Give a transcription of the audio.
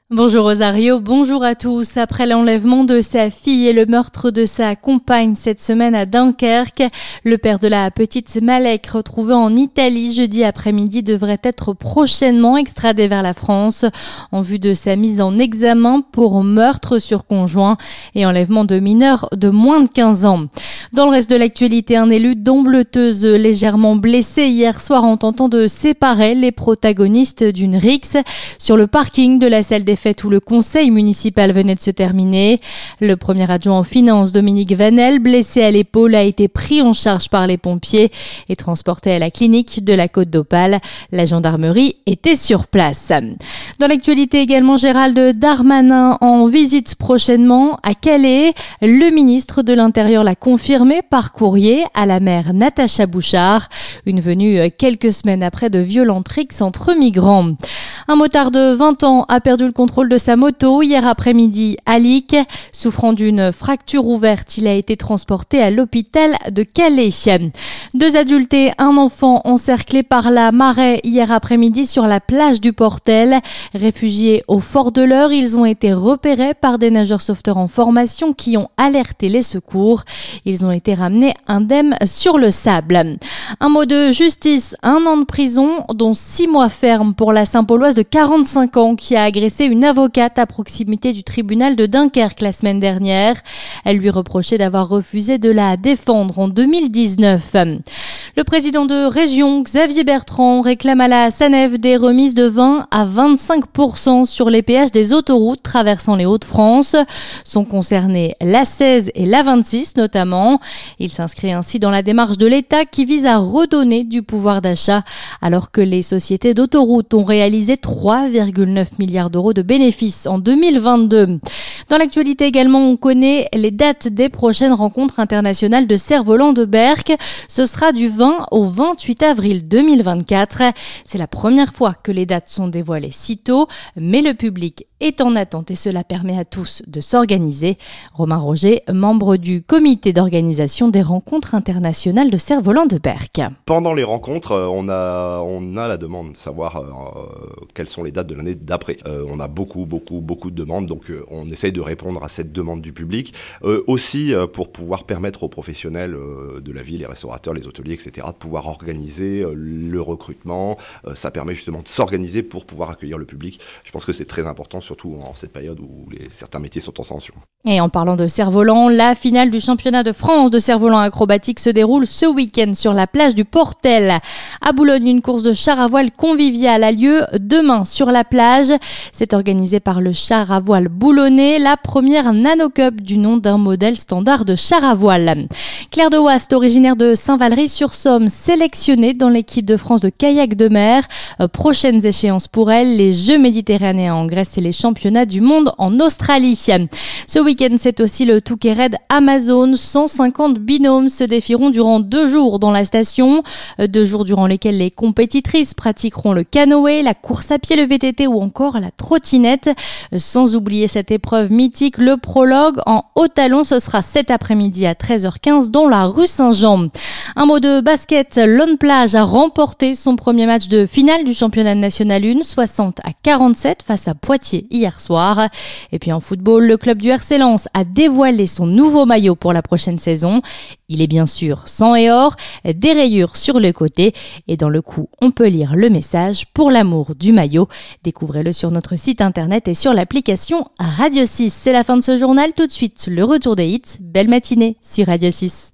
Bonjour Rosario, bonjour à tous. Après l'enlèvement de sa fille et le meurtre de sa compagne cette semaine à Dunkerque, le père de la petite Malek, retrouvé en Italie jeudi après-midi, devrait être prochainement extradé vers la France en vue de sa mise en examen pour meurtre sur conjoint et enlèvement de mineurs de moins de 15 ans. Dans le reste de l'actualité, un élu d'Ambleteuse légèrement blessé hier soir en tentant de séparer les protagonistes d'une rixe sur le parking de la salle des fêtes où le conseil municipal venait de se terminer. Le premier adjoint en finances, Dominique Vanel, blessé à l'épaule, a été pris en charge par les pompiers et transporté à la clinique de la Côte d'Opale. La gendarmerie était sur place. Dans l'actualité également, Gérald Darmanin en visite prochainement à Calais. Le ministre de l'Intérieur l'a confirmé par courrier à la maire Natacha Bouchard. Une venue quelques semaines après de violentes rixes entre migrants. Un motard de 20 ans a perdu le contrôle de sa moto hier après-midi à Lic. Souffrant d'une fracture ouverte, il a été transporté à l'hôpital de Calais. 2 adultes et un enfant encerclés par la marée hier après-midi sur la plage du Portel. Réfugiés au Fort de l'Eure, ils ont été repérés par des nageurs sauveteurs en formation qui ont alerté les secours. Ils ont été ramenés indemnes sur le sable. Un mot de justice, 1 an de prison, dont 6 mois ferme pour la Saint-Pauloise de 45 ans qui a agressé une avocate à proximité du tribunal de Dunkerque la semaine dernière. Elle lui reprochait d'avoir refusé de la défendre en 2019. Le président de région, Xavier Bertrand, réclame à la SANEF des remises de 20 à 25% sur les péages des autoroutes traversant les Hauts-de-France. Sont concernés l'A16 et l'A26 notamment. Il s'inscrit ainsi dans la démarche de l'État qui vise à redonner du pouvoir d'achat alors que les sociétés d'autoroutes ont réalisé 3,9 milliards d'euros de bénéfices en 2022. Dans l'actualité également, on connaît les dates des prochaines rencontres internationales de cerf-volant de Berck. Ce sera du 20 au 28 avril 2024. C'est la première fois que les dates sont dévoilées si tôt, mais le public est en attente et cela permet à tous de s'organiser. Romain Roger, membre du comité d'organisation des rencontres internationales de cerf-volant de Berck. Pendant les rencontres, on a la demande de savoir quelles sont les dates de l'année d'après. On a beaucoup de demandes, donc on essaye de répondre à cette demande du public. Aussi pour pouvoir permettre aux professionnels de la ville, les restaurateurs, les hôteliers, etc., de pouvoir organiser le recrutement. Ça permet justement de s'organiser pour pouvoir accueillir le public. Je pense que c'est très important, surtout en cette période où certains métiers sont en tension. Et en parlant de cerf-volant, la finale du championnat de France de cerf-volant acrobatique se déroule ce week-end sur la plage du Portel. À Boulogne, une course de char à voile conviviale a lieu demain sur la plage. C'est organisé par le char à voile boulonnais, la première Nano Cup du nom d'un modèle standard de char à voile. Claire de Wast, originaire de Saint-Valery-sur-Somme, sélectionnée dans l'équipe de France de kayak de mer. Prochaines échéances pour elle, les Jeux méditerranéens en Grèce et les championnats du monde en Australie. Ce week-end, c'est aussi le Touquet Raid Amazon. 150 binômes se défieront durant 2 jours dans la station. 2 jours durant lesquels les compétitrices pratiqueront le canoë, la course à pied, le VTT ou encore la trottinette. Sans oublier cette épreuve mythique, le prologue en haut talon. Ce sera cet après-midi à 13h15 dans la rue Saint-Jean. Un mot de basket, Lone Plage a remporté son premier match de finale du championnat national 1, 60-47 face à Poitiers hier soir. Et puis en football, le club du RC Lens a dévoilé son nouveau maillot pour la prochaine saison. Il est bien sûr sang et or, des rayures sur le côté et dans le cou, on peut lire le message pour l'amour du maillot. Découvrez-le sur notre site internet et sur l'application Radio 6. C'est la fin de ce journal. Tout de suite, le retour des hits. Belle matinée sur Radio 6.